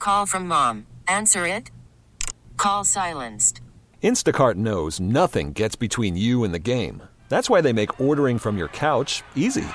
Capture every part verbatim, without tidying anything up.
call from mom. Answer it. Call silenced. Instacart knows nothing gets between you and the game. That's why they make ordering from your couch easy.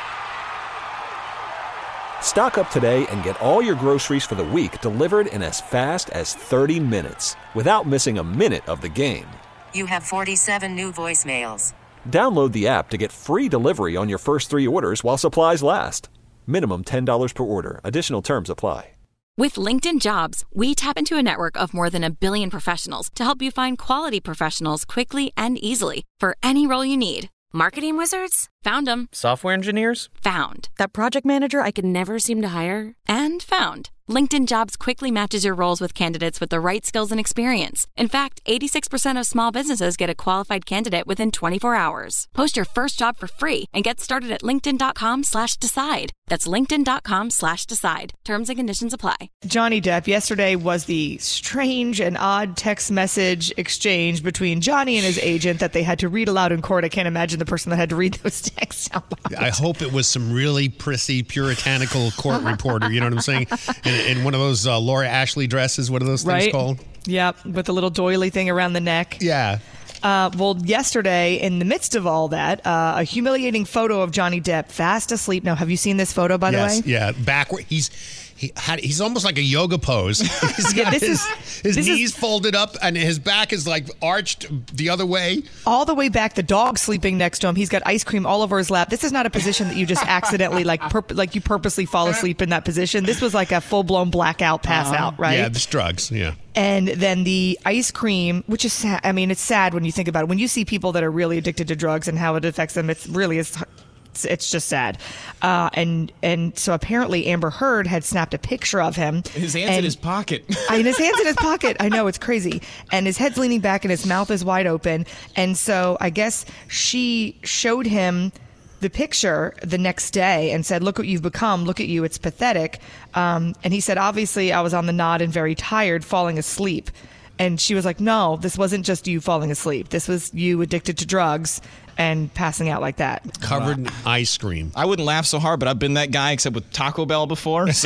Stock up today and get all your groceries for the week delivered in as fast as thirty minutes without missing a minute of the game. You have forty-seven new voicemails. Download the app to get free delivery on your first three orders while supplies last. Minimum ten dollars per order. Additional terms apply. With LinkedIn Jobs, we tap into a network of more than a billion professionals to help you find quality professionals quickly and easily for any role you need. Marketing wizards? Found them. Software engineers? Found. That project manager I could never seem to hire? And found. LinkedIn Jobs quickly matches your roles with candidates with the right skills and experience. In fact, eighty-six percent of small businesses get a qualified candidate within twenty-four hours. Post your first job for free and get started at linkedin.com slash decide. That's linkedin.com slash decide. Terms and conditions apply. Johnny Depp, yesterday was the strange and odd text message exchange between Johnny and his agent that they had to read aloud in court. I can't imagine the person that had to read those texts out loud. I hope it was some really prissy, puritanical court reporter, you know what I'm saying? In, in one of those uh, Laura Ashley dresses, what are those things right? called? Yep, with the little doily thing around the neck. Yeah. Uh, well, yesterday, in the midst of all that, uh, a humiliating photo of Johnny Depp fast asleep. Now, have you seen this photo, by yes, the way? Yeah, backward. He's he had he's almost like a yoga pose. He's got yeah, this his, is, his this knees is, folded up and his back is like arched the other way. All the way back, the dog sleeping next to him. He's got ice cream all over his lap. This is not a position that you just accidentally, like purp- like you purposely fall asleep in that position. This was like a full-blown blackout pass uh-huh. out, right? Yeah, this drugs, yeah. And then the ice cream, which is sad. I mean, it's sad when you think about it. When you see people that are really addicted to drugs and how it affects them, it's really is. It's, it's just sad. Uh, and and so apparently Amber Heard had snapped a picture of him. His hands and, in his pocket. and his hands in his pocket. I know, it's crazy. And his head's leaning back and his mouth is wide open. And so I guess she showed him the picture the next day and said, look what you've become. Look at you. It's pathetic. Um, and he said, obviously, I was on the nod and very tired, falling asleep. And she was like, no, this wasn't just you falling asleep. This was you addicted to drugs and passing out like that. Covered in ice cream. I wouldn't laugh so hard, but I've been that guy except with Taco Bell before. So.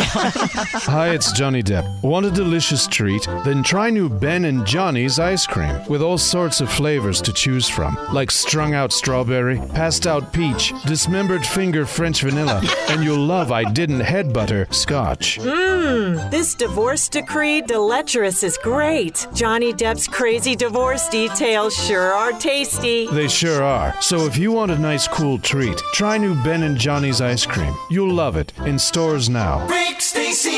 Hi, it's Johnny Depp. Want a delicious treat? Then try new Ben and Johnny's ice cream with all sorts of flavors to choose from, like strung out strawberry, passed out peach, dismembered finger French vanilla, and you'll love I didn't head butter scotch. Mmm, this divorce decree deleterious is great. Johnny Depp's crazy divorce details sure are tasty. They sure are. So if you want a nice cool treat, try new Ben and Johnny's ice cream. You'll love it. In stores now. Rick Stacy